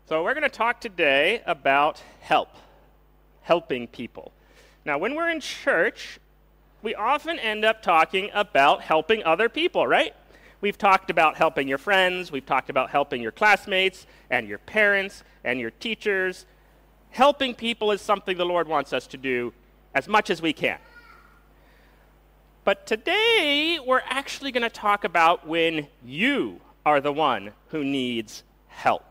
So we're going to talk today about helping people. Now, when we're in church, we often end up talking about helping other people, right? We've talked about helping your friends, we've talked about helping your classmates and your parents and your teachers. Helping people is something the Lord wants us to do as much as we can. But today, we're actually going to talk about when you are the one who needs help.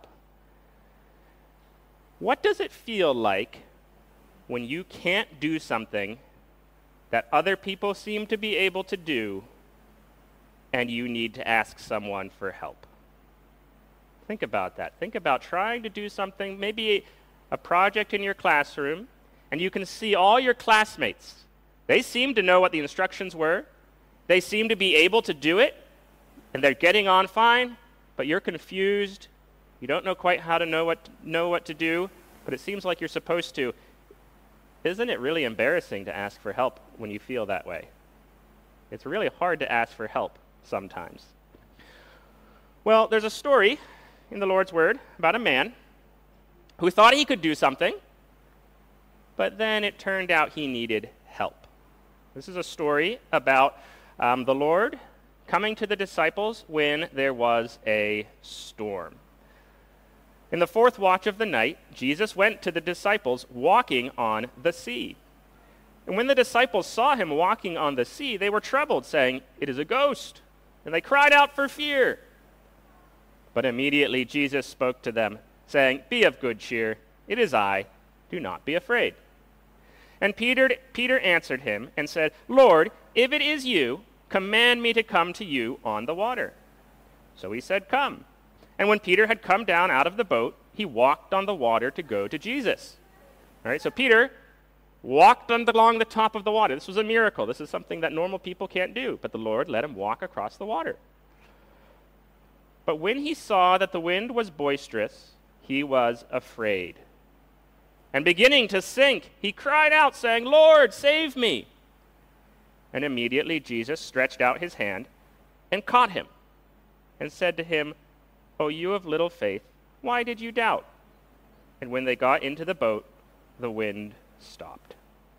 What does it feel like when you can't do something that other people seem to be able to do and you need to ask someone for help? Think about that. Think about trying to do something, maybe a project in your classroom, and you can see all your classmates. They seem to know what the instructions were. They seem to be able to do it, and they're getting on fine, but you're confused. You don't know quite how to know what to do, but it seems like you're supposed to. Isn't it really embarrassing to ask for help when you feel that way? It's really hard to ask for help sometimes. Well, there's a story in the Lord's Word about a man who thought he could do something, but then it turned out he needed help. This is a story about the Lord coming to the disciples when there was a storm. In the fourth watch of the night, Jesus went to the disciples walking on the sea. And when the disciples saw him walking on the sea, they were troubled, saying, "It is a ghost." And they cried out for fear. But immediately Jesus spoke to them, saying, "Be of good cheer. It is I. Do not be afraid." And Peter answered him and said, "Lord, if it is you, command me to come to you on the water." So he said, "Come." And when Peter had come down out of the boat, he walked on the water to go to Jesus. All right, so Peter walked along the top of the water. This was a miracle. This is something that normal people can't do, but the Lord let him walk across the water. But when he saw that the wind was boisterous, he was afraid. And beginning to sink, he cried out, saying, "Lord, save me." And immediately Jesus stretched out his hand and caught him and said to him, "O you of little faith, why did you doubt?" And when they got into the boat, the wind stopped.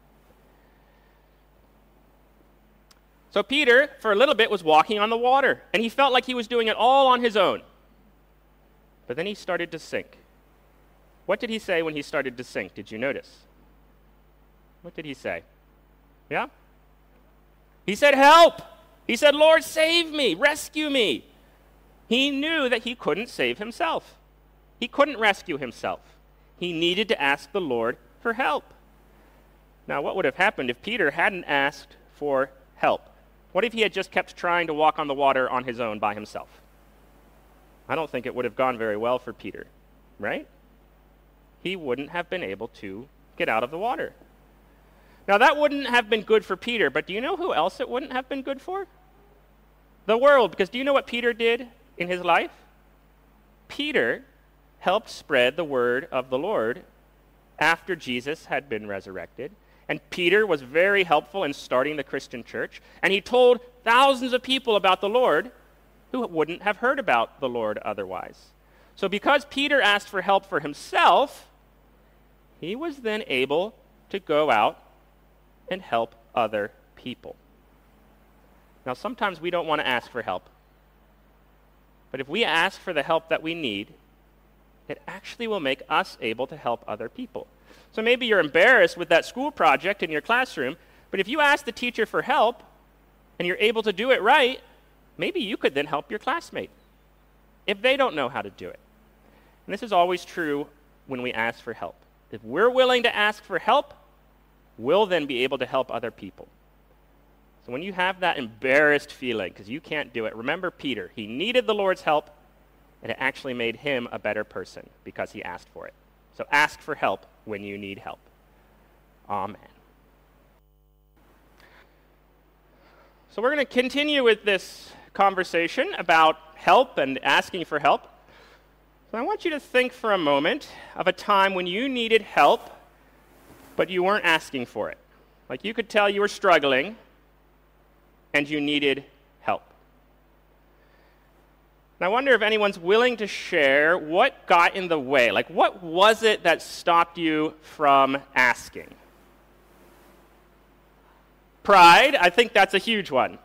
So Peter, for a little bit, was walking on the water, and he felt like he was doing it all on his own. But then he started to sink. What did he say when he started to sink? Did you notice? What did he say? Yeah? He said, "Help!" He said, "Lord, save me, rescue me." He knew that he couldn't save himself. He couldn't rescue himself. He needed to ask the Lord for help. Now, what would have happened if Peter hadn't asked for help? What if he had just kept trying to walk on the water on his own by himself? I don't think it would have gone very well for Peter, right? He wouldn't have been able to get out of the water. Now, that wouldn't have been good for Peter, but do you know who else it wouldn't have been good for? The world, because do you know what Peter did in his life? Peter helped spread the word of the Lord after Jesus had been resurrected. And Peter was very helpful in starting the Christian church, and he told thousands of people about the Lord who wouldn't have heard about the Lord otherwise. So because Peter asked for help for himself, he was then able to go out and help other people. Now, sometimes we don't want to ask for help. But if we ask for the help that we need, it actually will make us able to help other people. So maybe you're embarrassed with that school project in your classroom, but if you ask the teacher for help and you're able to do it right, maybe you could then help your classmate if they don't know how to do it. And this is always true when we ask for help. If we're willing to ask for help, we'll then be able to help other people. So when you have that embarrassed feeling because you can't do it, remember Peter. He needed the Lord's help, and it actually made him a better person because he asked for it. So ask for help when you need help. Amen. So we're going to continue with this conversation about help and asking for help. So I want you to think for a moment of a time when you needed help, but you weren't asking for it. Like you could tell you were struggling, and you needed help. And I wonder if anyone's willing to share what got in the way. Like, what was it that stopped you from asking? Pride, I think that's a huge one.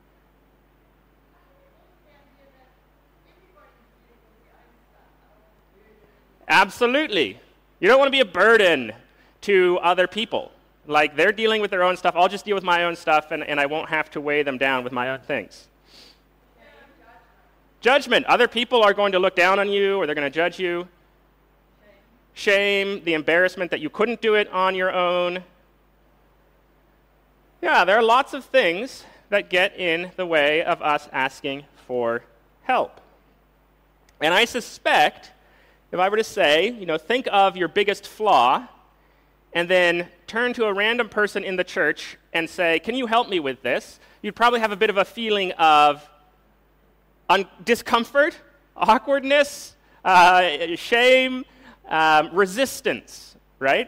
Absolutely. You don't want to be a burden to other people. Like, they're dealing with their own stuff. I'll just deal with my own stuff, and I won't have to weigh them down with my own things. Judgment. Other people are going to look down on you, or they're going to judge you. Shame, the embarrassment that you couldn't do it on your own. Yeah, there are lots of things that get in the way of us asking for help. And I suspect, if I were to say, think of your biggest flaw, and then turn to a random person in the church and say, can you help me with this? You'd probably have a bit of a feeling of discomfort, awkwardness, shame, resistance, right?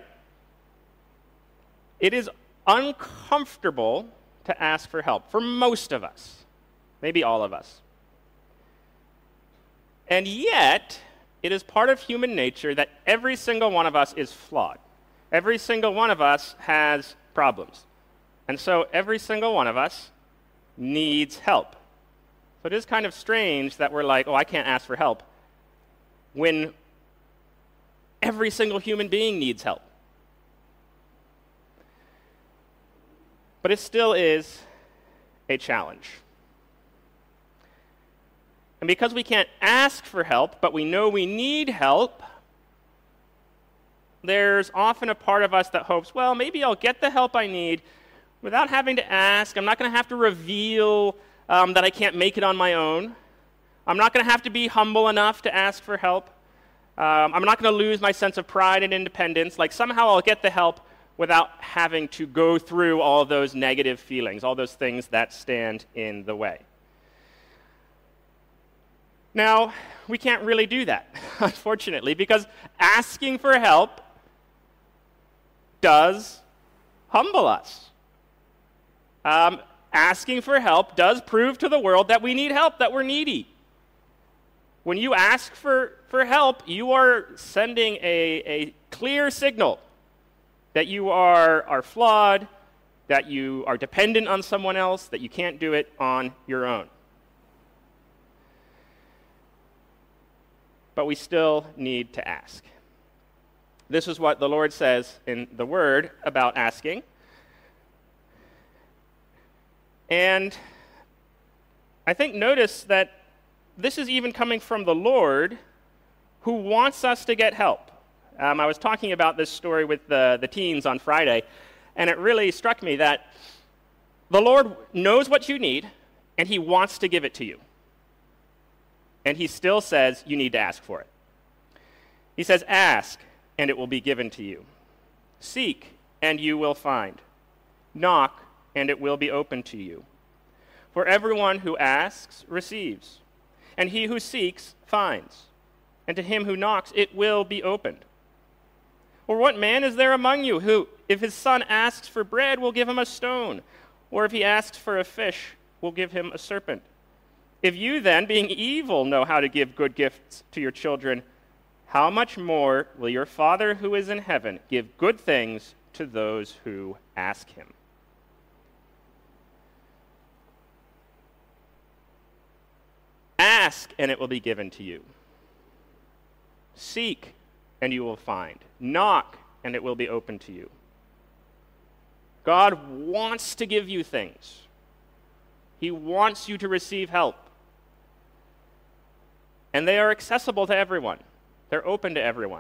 It is uncomfortable to ask for help for most of us, maybe all of us. And yet, it is part of human nature that every single one of us is flawed. Every single one of us has problems. And so every single one of us needs help. So it is kind of strange that we're like, I can't ask for help, when every single human being needs help. But it still is a challenge. And because we can't ask for help, but we know we need help, there's often a part of us that hopes, maybe I'll get the help I need without having to ask. I'm not going to have to reveal that I can't make it on my own. I'm not going to have to be humble enough to ask for help. I'm not going to lose my sense of pride and independence. Like, somehow I'll get the help without having to go through all those negative feelings, all those things that stand in the way. Now, we can't really do that, unfortunately, because asking for help does humble us. Asking for help does prove to the world that we need help, that we're needy. When you ask for help, you are sending a clear signal that you are flawed, that you are dependent on someone else, that you can't do it on your own. But we still need to ask. This is what the Lord says in the Word about asking. And I think notice that this is even coming from the Lord, who wants us to get help. I was talking about this story with the teens on Friday, and it really struck me that the Lord knows what you need, and he wants to give it to you. And he still says you need to ask for it. He says, ask, and it will be given to you. Seek, and you will find. Knock, and it will be opened to you. For everyone who asks receives, and he who seeks finds, and to him who knocks it will be opened. Or what man is there among you who, if his son asks for bread, will give him a stone? Or if he asks for a fish, will give him a serpent? If you then, being evil, know how to give good gifts to your children, how much more will your Father who is in heaven give good things to those who ask him? Ask, and it will be given to you. Seek, and you will find. Knock, and it will be opened to you. God wants to give you things. He wants you to receive help. And they are accessible to everyone. They're open to everyone.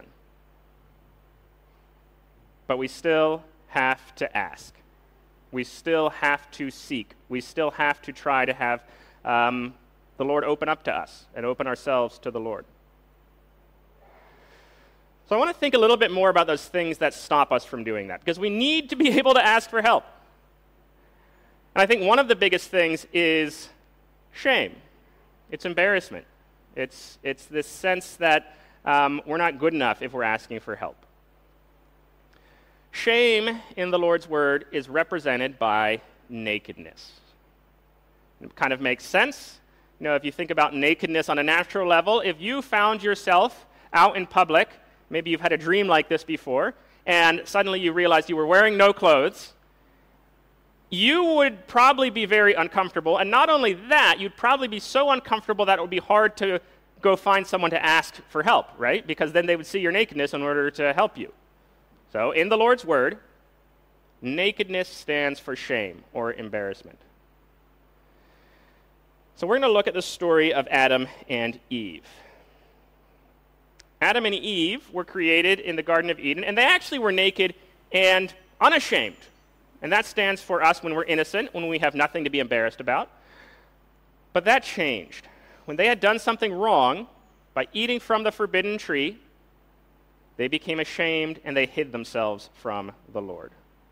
But we still have to ask. We still have to seek. We still have to try to have the Lord open up to us and open ourselves to the Lord. So I want to think a little bit more about those things that stop us from doing that, because we need to be able to ask for help. And I think one of the biggest things is shame. It's embarrassment. It's this sense that we're not good enough if we're asking for help. Shame in the Lord's word is represented by nakedness. It kind of makes sense. If you think about nakedness on a natural level, if you found yourself out in public, maybe you've had a dream like this before, and suddenly you realized you were wearing no clothes, you would probably be very uncomfortable. And not only that, you'd probably be so uncomfortable that it would be hard to go find someone to ask for help, right? Because then they would see your nakedness in order to help you. So in the Lord's Word, nakedness stands for shame or embarrassment. So we're going to look at the story of Adam and Eve. Adam and Eve were created in the Garden of Eden, and they actually were naked and unashamed. And that stands for us when we're innocent, when we have nothing to be embarrassed about. But that changed. When they had done something wrong by eating from the forbidden tree, they became ashamed and they hid themselves from the Lord.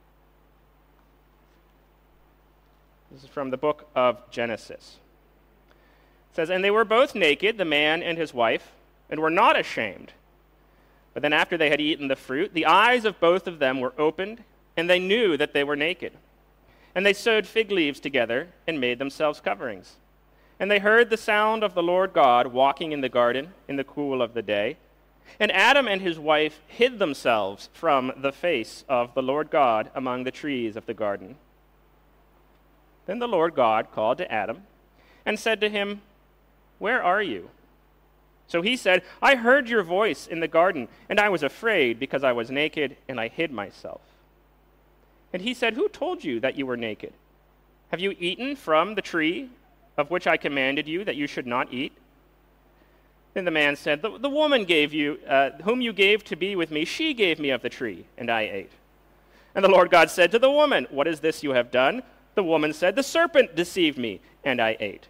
This is from the book of Genesis. It says, "And they were both naked, the man and his wife, and were not ashamed. But then after they had eaten the fruit, the eyes of both of them were opened, and they knew that they were naked. And they sewed fig leaves together and made themselves coverings. And they heard the sound of the Lord God walking in the garden in the cool of the day. And Adam and his wife hid themselves from the face of the Lord God among the trees of the garden. Then the Lord God called to Adam and said to him, 'Where are you?' So he said, 'I heard your voice in the garden, and I was afraid because I was naked, and I hid myself.' And he said, 'Who told you that you were naked? Have you eaten from the tree of which I commanded you that you should not eat?' Then the man said, 'The woman whom you gave to be with me, she gave me of the tree, and I ate.' And the Lord God said to the woman, 'What is this you have done?' The woman said, 'The serpent deceived me, and I ate.'"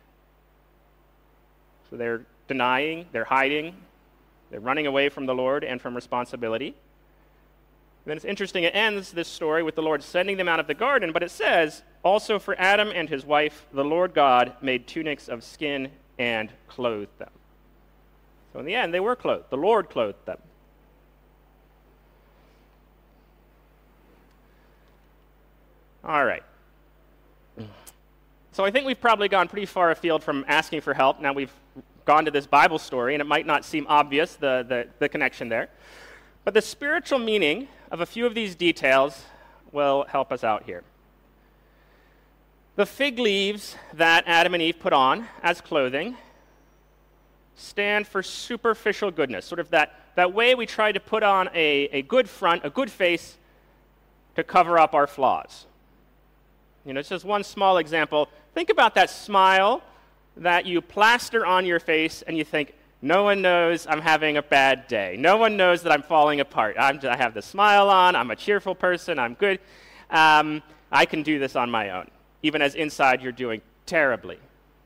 So they're denying, they're hiding, they're running away from the Lord and from responsibility. And then it's interesting, it ends this story with the Lord sending them out of the garden, but it says, "Also for Adam and his wife, the Lord God made tunics of skin and clothed them." So in the end, they were clothed. The Lord clothed them. All right. So I think we've probably gone pretty far afield from asking for help. Now we've gone to this Bible story, and it might not seem obvious, the connection there. But the spiritual meaning of a few of these details will help us out here. The fig leaves that Adam and Eve put on as clothing stand for superficial goodness, sort of that way we try to put on a good front, a good face, to cover up our flaws. It's just one small example. Think about that smile that you plaster on your face and you think, no one knows I'm having a bad day. No one knows that I'm falling apart. I have the smile on. I'm a cheerful person. I'm good. I can do this on my own, even as inside you're doing terribly.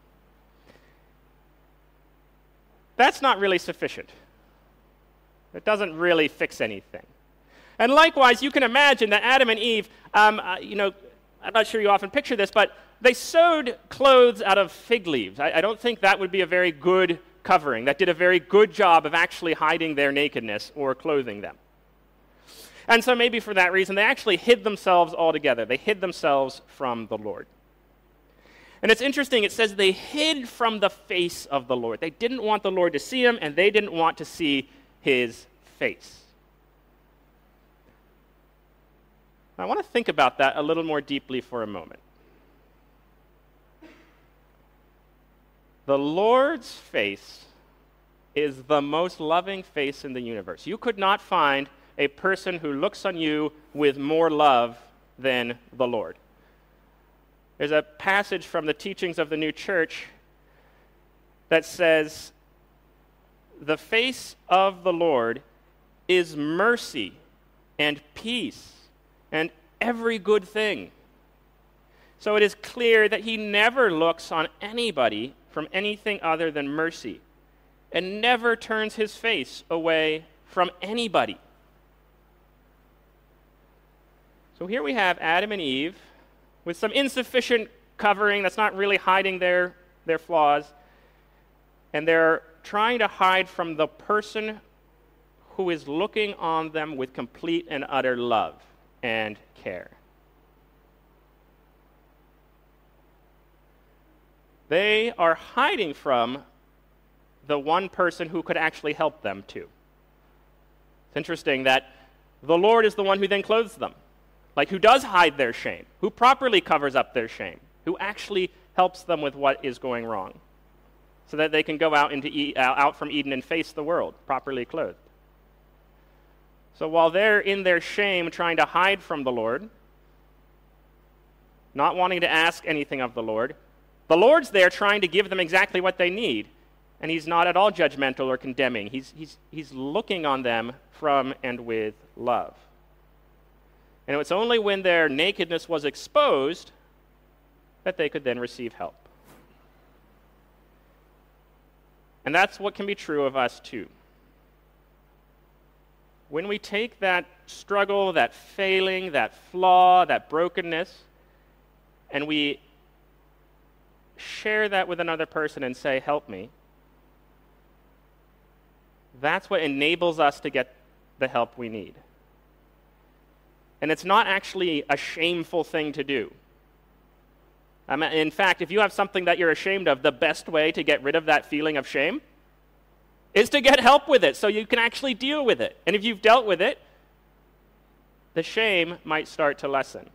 That's not really sufficient. It doesn't really fix anything. And likewise, you can imagine that Adam and Eve, I'm not sure you often picture this, but they sewed clothes out of fig leaves. I don't think that would be a very good covering. That did a very good job of actually hiding their nakedness or clothing them. And so maybe for that reason, they actually hid themselves altogether. They hid themselves from the Lord. And it's interesting, it says they hid from the face of the Lord. They didn't want the Lord to see him, and they didn't want to see his face. I want to think about that a little more deeply for a moment. The Lord's face is the most loving face in the universe. You could not find a person who looks on you with more love than the Lord. There's a passage from the teachings of the New Church that says, "The face of the Lord is mercy and peace and every good thing." So it is clear that he never looks on anybody from anything other than mercy, and never turns his face away from anybody. So here we have Adam and Eve with some insufficient covering that's not really hiding their flaws, and they're trying to hide from the person who is looking on them with complete and utter love and care. They are hiding from the one person who could actually help them too. It's interesting that the Lord is the one who then clothes them, like who does hide their shame, who properly covers up their shame, who actually helps them with what is going wrong, so that they can go out from Eden and face the world properly clothed. So while they're in their shame trying to hide from the Lord, not wanting to ask anything of the Lord's there trying to give them exactly what they need. And he's not at all judgmental or condemning. He's looking on them from and with love. And it was only when their nakedness was exposed that they could then receive help. And that's what can be true of us too. When we take that struggle, that failing, that flaw, that brokenness, and we share that with another person and say, help me, that's what enables us to get the help we need. And it's not actually a shameful thing to do. In fact, if you have something that you're ashamed of, the best way to get rid of that feeling of shame is to get help with it so you can actually deal with it. And if you've dealt with it, the shame might start to lessen.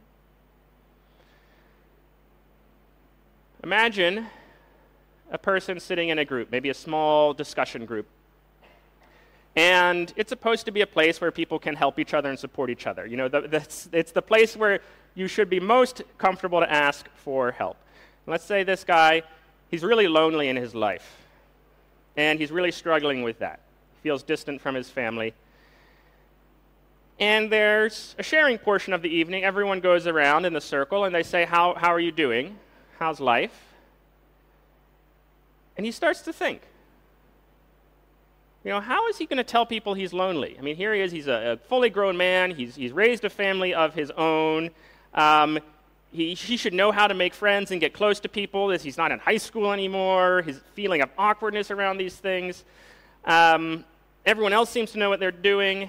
Imagine a person sitting in a group, maybe a small discussion group. And it's supposed to be a place where people can help each other and support each other. You know, it's the place where you should be most comfortable to ask for help. Let's say this guy, he's really lonely in his life. And he's really struggling with that. He feels distant from his family. And there's a sharing portion of the evening. Everyone goes around in the circle and they say, how are you doing? How's life? And he starts to think, you know, how is he going to tell people he's lonely? I mean, here he is, he's a fully grown man, he's raised a family of his own, he should know how to make friends and get close to people, as he's not in high school anymore, his feeling of awkwardness around these things. Everyone else seems to know what they're doing.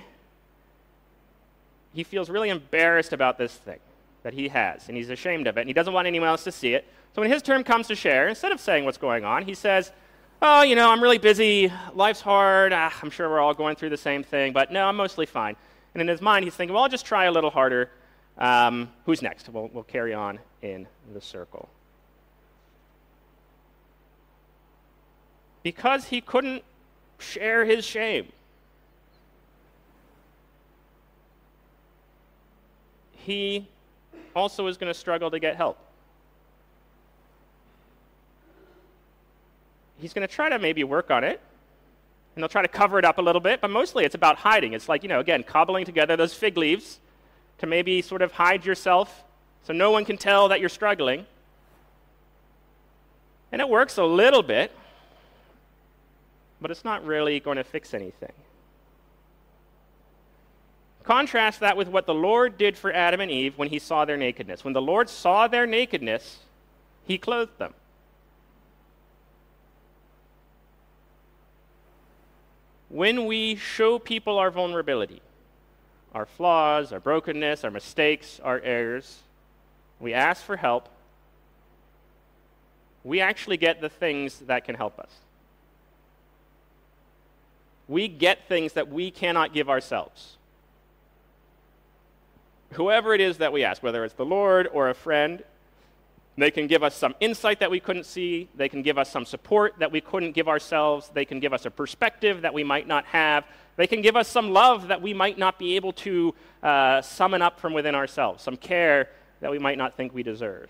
He feels really embarrassed about this thing that he has, and he's ashamed of it, and he doesn't want anyone else to see it. So when his turn comes to share, instead of saying what's going on, he says, oh, you know, I'm really busy, life's hard, I'm sure we're all going through the same thing, but no, I'm mostly fine. And in his mind, he's thinking, well, I'll just try a little harder. Who's next? We'll carry on in the circle. Because he couldn't share his shame, he also is going to struggle to get help. He's going to try to maybe work on it, and they'll try to cover it up a little bit, but mostly it's about hiding. It's like, you know, again, cobbling together those fig leaves to maybe sort of hide yourself so no one can tell that you're struggling. And it works a little bit, but it's not really going to fix anything. Contrast that with what the Lord did for Adam and Eve when he saw their nakedness. When the Lord saw their nakedness, he clothed them. When we show people our vulnerability, our flaws, our brokenness, our mistakes, our errors, we ask for help, we actually get the things that can help us. We get things that we cannot give ourselves. Whoever it is that we ask, whether it's the Lord or a friend, they can give us some insight that we couldn't see. They can give us some support that we couldn't give ourselves. They can give us a perspective that we might not have. They can give us some love that we might not be able to summon up from within ourselves, some care that we might not think we deserve.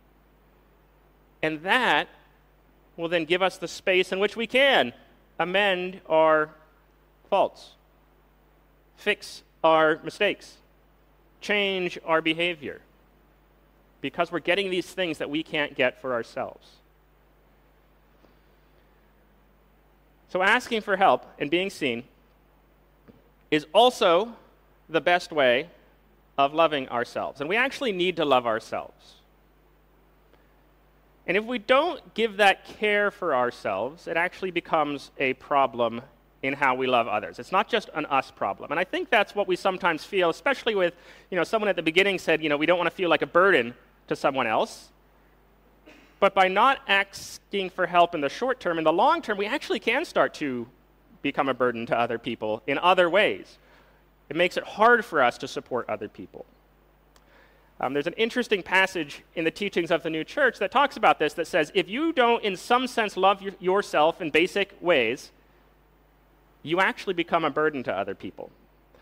And that will then give us the space in which we can amend our faults, fix our mistakes, change our behavior, because we're getting these things that we can't get for ourselves. So asking for help and being seen is also the best way of loving ourselves. And we actually need to love ourselves. And if we don't give that care for ourselves, it actually becomes a problem in how we love others. It's not just an us problem. And I think that's what we sometimes feel, especially with, someone at the beginning said, we don't want to feel like a burden to someone else. But by not asking for help in the short term, in the long term, we actually can start to become a burden to other people in other ways. It makes it hard for us to support other people. There's an interesting passage in the teachings of the New Church that talks about this, that says if you don't, in some sense, love yourself in basic ways, you actually become a burden to other people.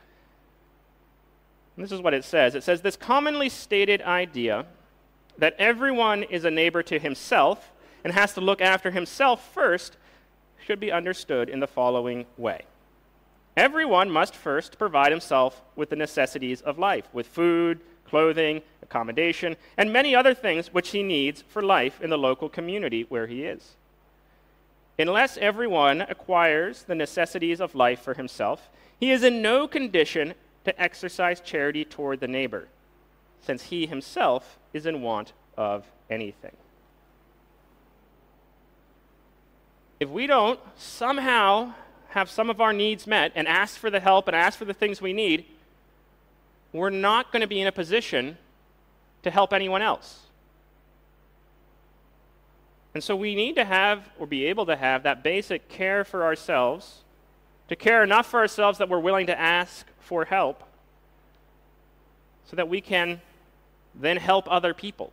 And this is what it says. It says, this commonly stated idea that everyone is a neighbor to himself and has to look after himself first should be understood in the following way. Everyone must first provide himself with the necessities of life, with food, clothing, accommodation, and many other things which he needs for life in the local community where he is. Unless everyone acquires the necessities of life for himself, he is in no condition to exercise charity toward the neighbor, since he himself is in want of anything. If we don't somehow have some of our needs met and ask for the help and ask for the things we need, we're not going to be in a position to help anyone else. And so we need to have, or be able to have, that basic care for ourselves, to care enough for ourselves that we're willing to ask for help, so that we can then help other people.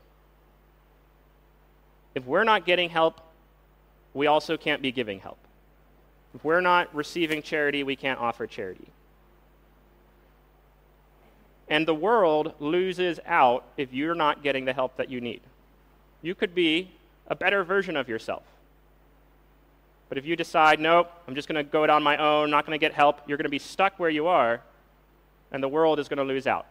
If we're not getting help, we also can't be giving help. If we're not receiving charity, we can't offer charity. And the world loses out if you're not getting the help that you need. You could be a better version of yourself. But if you decide, nope, I'm just going to go it on my own, not going to get help, you're going to be stuck where you are, and the world is going to lose out.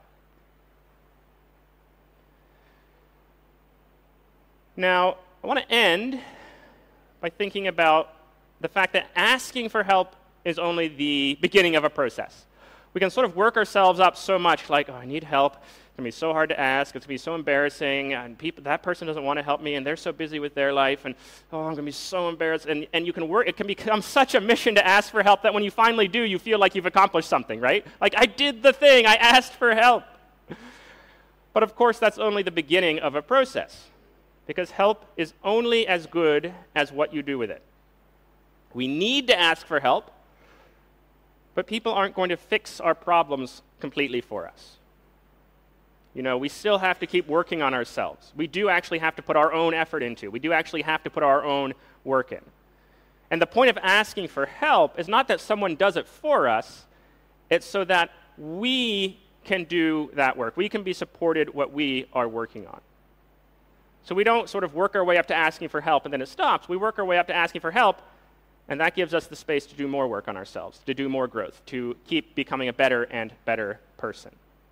Now, I want to end by thinking about the fact that asking for help is only the beginning of a process. We can sort of work ourselves up so much, like, oh, I need help. It's going to be so hard to ask. It's going to be so embarrassing. And that person doesn't want to help me, and they're so busy with their life. And, oh, I'm going to be so embarrassed. And you can work. It can become such a mission to ask for help that when you finally do, you feel like you've accomplished something, right? Like, I did the thing. I asked for help. But, of course, that's only the beginning of a process, because help is only as good as what you do with it. We need to ask for help, but people aren't going to fix our problems completely for us. You know, we still have to keep working on ourselves. We do actually have to put our own effort into. We do actually have to put our own work in. And the point of asking for help is not that someone does it for us. It's so that we can do that work. We can be supported what we are working on. So we don't sort of work our way up to asking for help and then it stops. We work our way up to asking for help, and that gives us the space to do more work on ourselves, to do more growth, to keep becoming a better and better person.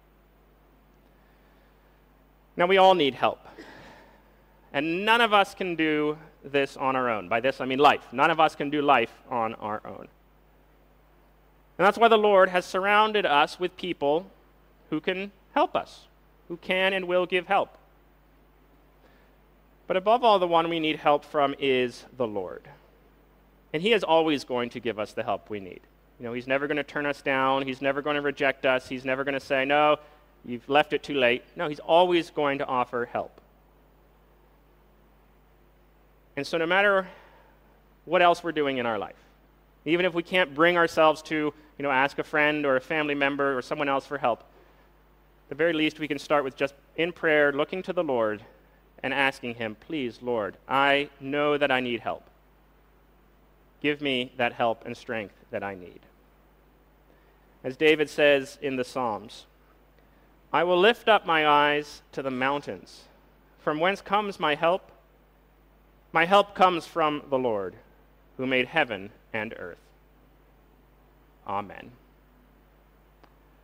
Now, we all need help. And none of us can do this on our own. By this, I mean life. None of us can do life on our own. And that's why the Lord has surrounded us with people who can help us, who can and will give help. But above all, the one we need help from is the Lord. And he is always going to give us the help we need. You know, he's never going to turn us down. He's never going to reject us. He's never going to say, no, you've left it too late. No, he's always going to offer help. And so no matter what else we're doing in our life, even if we can't bring ourselves to, ask a friend or a family member or someone else for help, at the very least we can start with just in prayer, looking to the Lord and asking him, please, Lord, I know that I need help. Give me that help and strength that I need. As David says in the Psalms, I will lift up my eyes to the mountains. From whence comes my help? My help comes from the Lord, who made heaven and earth. Amen.